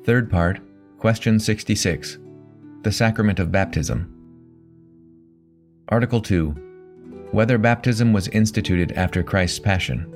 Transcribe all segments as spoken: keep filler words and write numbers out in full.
Third part, question sixty-six. The Sacrament of Baptism. Article two. Whether baptism was instituted after Christ's Passion.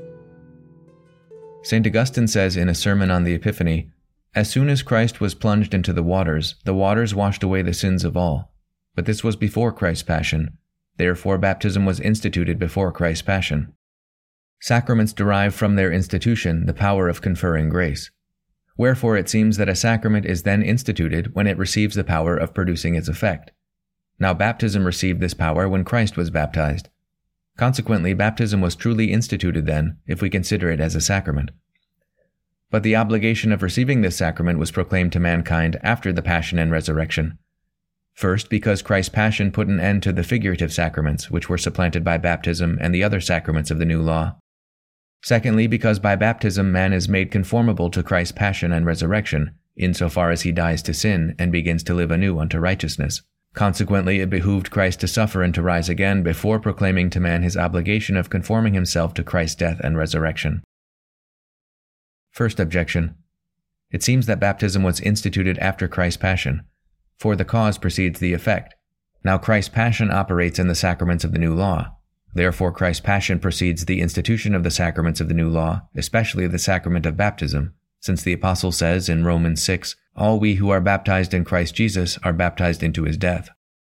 Saint Augustine says in a sermon on the Epiphany, "As soon as Christ was plunged into the waters, the waters washed away the sins of all. But this was before Christ's Passion. Therefore baptism was instituted before Christ's Passion." Sacraments derive from their institution the power of conferring grace. Wherefore it seems that a sacrament is then instituted when it receives the power of producing its effect. Now baptism received this power when Christ was baptized. Consequently, baptism was truly instituted then, if we consider it as a sacrament. But the obligation of receiving this sacrament was proclaimed to mankind after the Passion and Resurrection. First, because Christ's Passion put an end to the figurative sacraments, which were supplanted by baptism and the other sacraments of the New Law. Secondly, because by baptism man is made conformable to Christ's Passion and Resurrection, insofar as he dies to sin and begins to live anew unto righteousness. Consequently, it behooved Christ to suffer and to rise again before proclaiming to man his obligation of conforming himself to Christ's death and resurrection. First objection. It seems that baptism was instituted after Christ's Passion, for the cause precedes the effect. Now Christ's Passion operates in the sacraments of the New Law. Therefore Christ's Passion precedes the institution of the sacraments of the New Law, especially the sacrament of baptism, since the Apostle says in Romans six, "All we who are baptized in Christ Jesus are baptized into his death."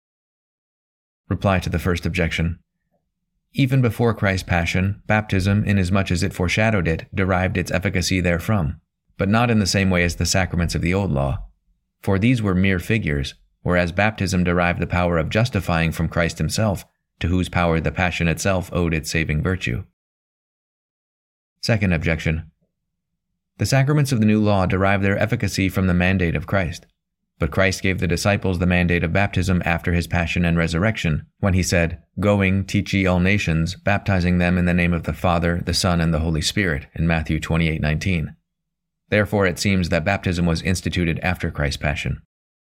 Reply to the first objection. Even before Christ's Passion, baptism, inasmuch as it foreshadowed it, derived its efficacy therefrom, but not in the same way as the sacraments of the Old Law. For these were mere figures, whereas baptism derived the power of justifying from Christ himself, to whose power the Passion itself owed its saving virtue. Second objection. The sacraments of the New Law derive their efficacy from the mandate of Christ. But Christ gave the disciples the mandate of baptism after his Passion and Resurrection, when he said, "Going, teach ye all nations, baptizing them in the name of the Father, the Son, and the Holy Spirit," in Matthew twenty-eight nineteen. Therefore it seems that baptism was instituted after Christ's Passion.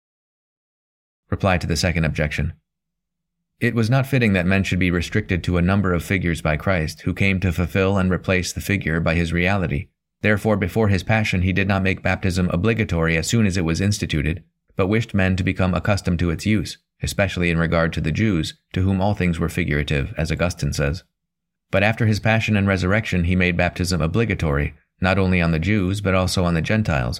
Reply to the second objection. It was not fitting that men should be restricted to a number of figures by Christ, who came to fulfill and replace the figure by his reality. Therefore, before his Passion, he did not make baptism obligatory as soon as it was instituted, but wished men to become accustomed to its use, especially in regard to the Jews, to whom all things were figurative, as Augustine says. But after his Passion and Resurrection, he made baptism obligatory, not only on the Jews, but also on the Gentiles.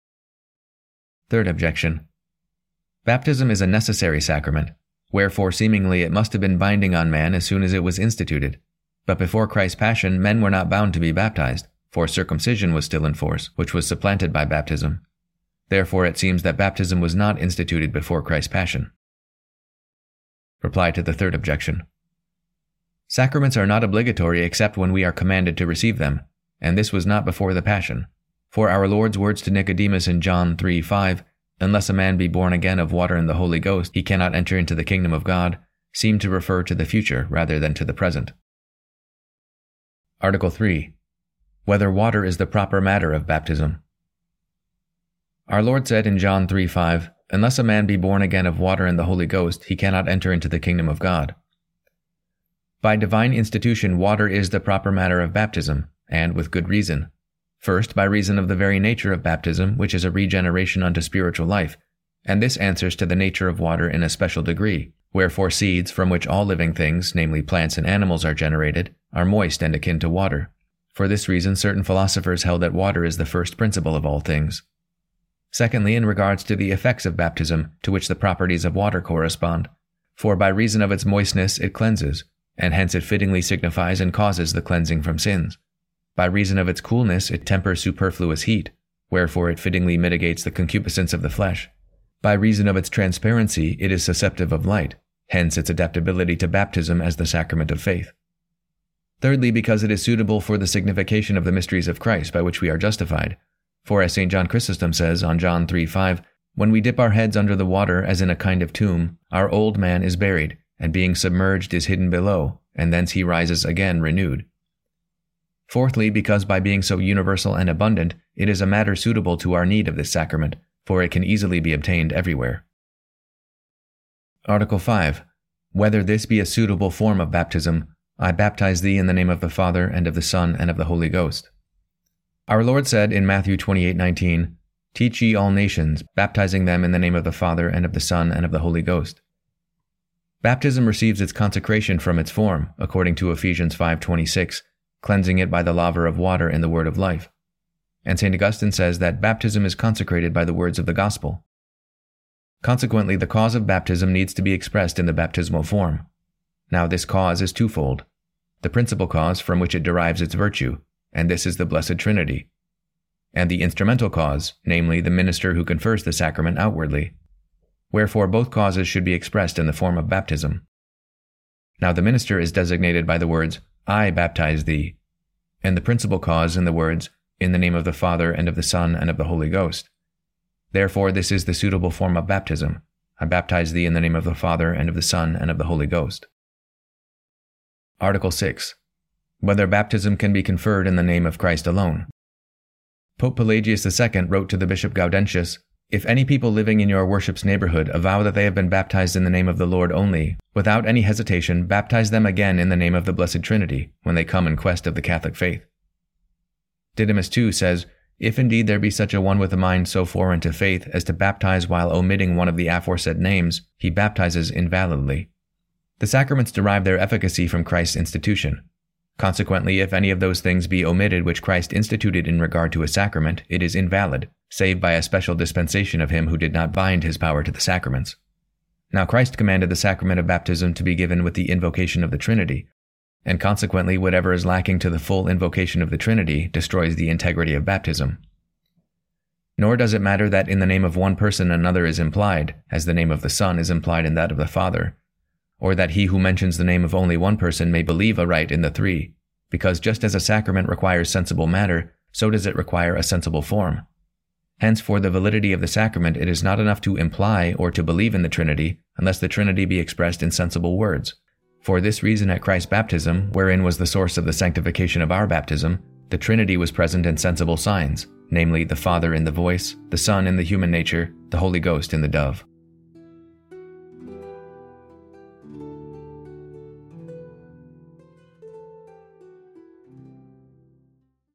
Third objection. Baptism is a necessary sacrament. Wherefore seemingly it must have been binding on man as soon as it was instituted. But before Christ's Passion, men were not bound to be baptized, for circumcision was still in force, which was supplanted by baptism. Therefore it seems that baptism was not instituted before Christ's Passion. Reply to the third objection. Sacraments are not obligatory except when we are commanded to receive them, and this was not before the Passion. For our Lord's words to Nicodemus in John three five, "Unless a man be born again of water and the Holy Ghost, he cannot enter into the kingdom of God," seem to refer to the future rather than to the present. Article three. Whether water is the proper matter of baptism. Our Lord said in John three five, "Unless a man be born again of water and the Holy Ghost, he cannot enter into the kingdom of God." By divine institution, water is the proper matter of baptism, and with good reason. First, by reason of the very nature of baptism, which is a regeneration unto spiritual life, and this answers to the nature of water in a special degree, wherefore seeds, from which all living things, namely plants and animals, are generated, are moist and akin to water. For this reason certain philosophers held that water is the first principle of all things. Secondly, in regards to the effects of baptism, to which the properties of water correspond. For by reason of its moistness it cleanses, and hence it fittingly signifies and causes the cleansing from sins. By reason of its coolness it tempers superfluous heat, wherefore it fittingly mitigates the concupiscence of the flesh. By reason of its transparency it is susceptive of light, hence its adaptability to baptism as the sacrament of faith. Thirdly, because it is suitable for the signification of the mysteries of Christ by which we are justified. For as Saint John Chrysostom says on John three five, "When we dip our heads under the water as in a kind of tomb, our old man is buried, and being submerged is hidden below, and thence he rises again renewed." Fourthly, because by being so universal and abundant, it is a matter suitable to our need of this sacrament, for it can easily be obtained everywhere. Article five. Whether this be a suitable form of baptism, I baptize thee in the name of the Father, and of the Son, and of the Holy Ghost. Our Lord said in Matthew twenty-eight nineteen, Teach ye all nations, baptizing them in the name of the Father, and of the Son, and of the Holy Ghost. Baptism receives its consecration from its form, according to Ephesians five twenty-six, cleansing it by the laver of water in the word of life. And Saint Augustine says that baptism is consecrated by the words of the gospel. Consequently, the cause of baptism needs to be expressed in the baptismal form. Now this cause is twofold: the principal cause from which it derives its virtue, and this is the Blessed Trinity, and the instrumental cause, namely the minister who confers the sacrament outwardly. Wherefore both causes should be expressed in the form of baptism. Now the minister is designated by the words, I baptize thee, and the principal cause in the words, in the name of the Father, and of the Son, and of the Holy Ghost. Therefore this is the suitable form of baptism: I baptize thee in the name of the Father, and of the Son, and of the Holy Ghost. Article six. Whether baptism can be conferred in the name of Christ alone. Pope Pelagius the Second wrote to the Bishop Gaudentius, If any people living in your worship's neighborhood avow that they have been baptized in the name of the Lord only, without any hesitation baptize them again in the name of the Blessed Trinity, when they come in quest of the Catholic faith. Didymus too says, If indeed there be such a one with a mind so foreign to faith as to baptize while omitting one of the aforesaid names, he baptizes invalidly. The sacraments derive their efficacy from Christ's institution. Consequently, if any of those things be omitted which Christ instituted in regard to a sacrament, it is invalid, save by a special dispensation of him who did not bind his power to the sacraments. Now Christ commanded the sacrament of baptism to be given with the invocation of the Trinity, and consequently whatever is lacking to the full invocation of the Trinity destroys the integrity of baptism. Nor does it matter that in the name of one person another is implied, as the name of the Son is implied in that of the Father, or that he who mentions the name of only one person may believe aright in the three, because just as a sacrament requires sensible matter, so does it require a sensible form. Hence, for the validity of the sacrament, it is not enough to imply or to believe in the Trinity, unless the Trinity be expressed in sensible words. For this reason at Christ's baptism, wherein was the source of the sanctification of our baptism, the Trinity was present in sensible signs, namely the Father in the voice, the Son in the human nature, the Holy Ghost in the dove.